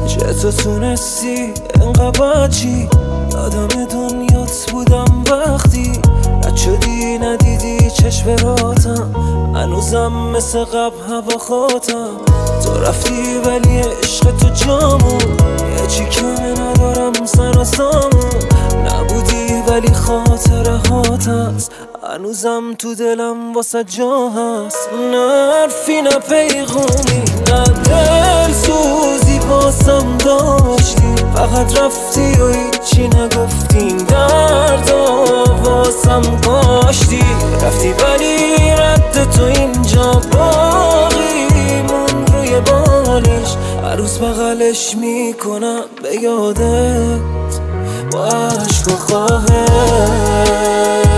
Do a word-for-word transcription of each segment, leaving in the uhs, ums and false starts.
چطور تونستی انقدر بچی؟ یادم دنیات بودم وقتی رد شدی ندیدی چشم راتم، هنوزم مثل قبل هوا خاتم. تو رفتی ولی عشق تو جامون، یه چی کمه ندارم سر و سامون. نبودی ولی خاطره هات هست، هنوزم تو دلم واسه جا هست. نه حرفی نه پیغومی نه دل سوزی باسم داشتی، فقط رفتی و هیچی نگفتی. درد واسم کاشتی، رفتی ولی رد تو اینجا باقی مون روی بالش. هر روز بغلش میکنم به یادت با عشق و خواهش.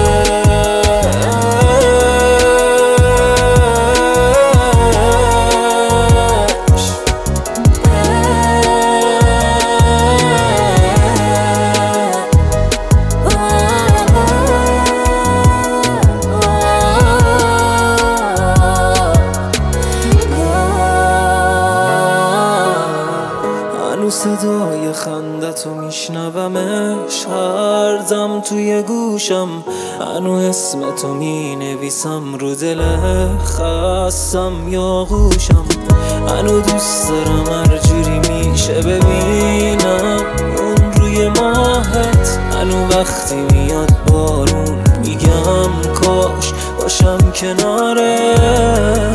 صدای خندتو میشنومش هر دم توی گوشم، هنو اسمتو می نویسم رو دل خستم یا گوشم. هنو دوست دارم هر جوری میشه ببینم اون روی ماهت. هنو وقتی میاد بارون میگم کاش باشم کنارت.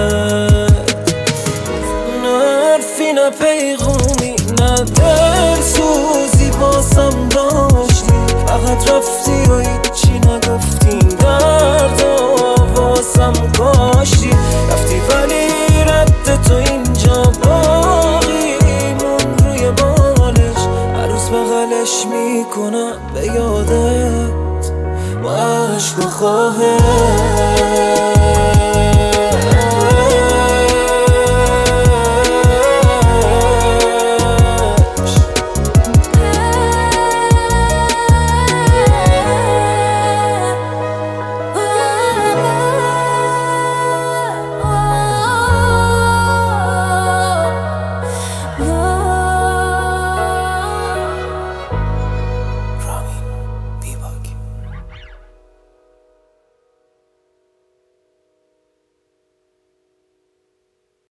نه حرفی نه پیغومی نه دل سوزی باسم داشتی، فقط رفتی و هیچی نگفتی. درد واسم کاشتی، رفتی ولی رد تو اینجا باقی مون روی بالش. هر روز بغلش میکنم به یادت با عشق و خواهش.